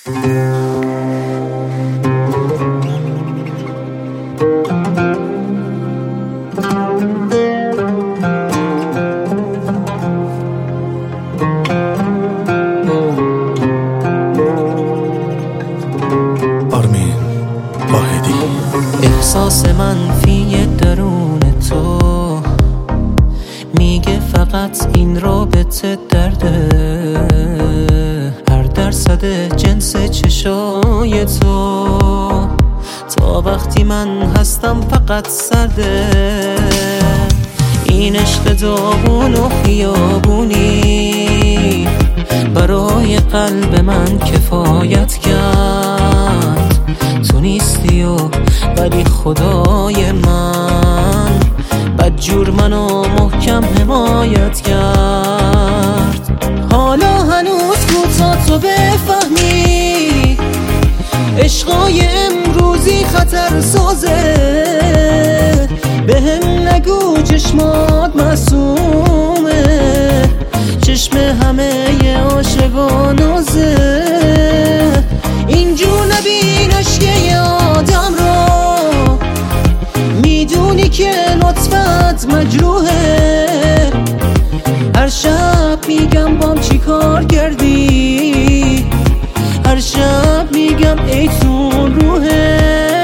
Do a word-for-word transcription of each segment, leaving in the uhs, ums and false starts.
احساس منفی درون تو میگه فقط این رابطه درده، هر درصد جنس چشای تو تا وقتی من هستم فقط سرده. این عشق داغون و خیابونی برای قلب من کفایت کرد. تو نیستی و ولی خدای من بدجور منو محکم حمایت کرد. حالا هنوز بود تا تو بفهمی عشقای امروزی خطر سازه. بهم نگو چشمات معصومه، چشم همه عاشقا نازه. اینجور نبین عشق آدم رو، میدونی که لطفت مجروحه. هر شب میگم بام چی کار کردی، هر شب میگم ای تو روحه.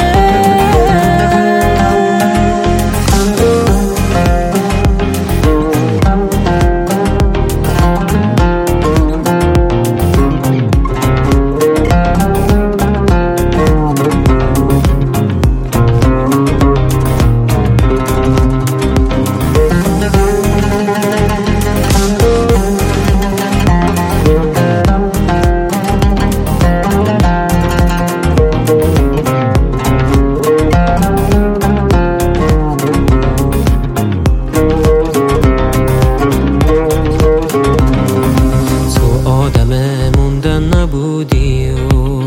نبودی و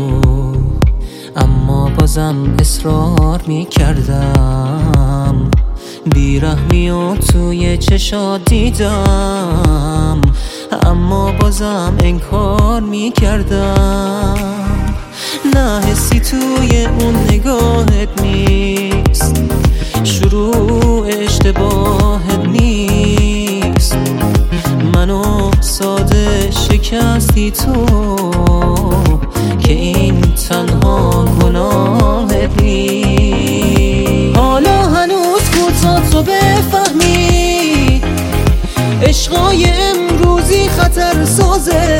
اما بازم اصرار میکردم، بیرحمی و توی چشات دیدم اما بازم انکار میکردم. نه حسی توی اون نگاهت نیست، شروع اشتباهت نیست. منو ساده شکستی تو که این تنها گناهت نیست. حالا هنوز بود تا تو بفهمی عشقای امروزی خطر سازه.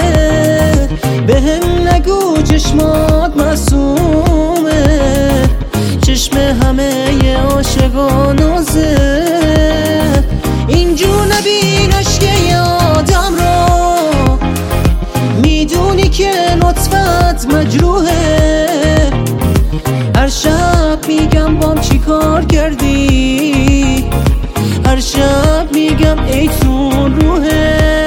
بهم نگو چشمات معصومه، چشم همه عاشقا نازه. اینجور نبین عشق آدم رو، میدونی که لطفت مجروحه. هر شب میگم بام چی کار کردی، هر شب میگم ای تو روحه.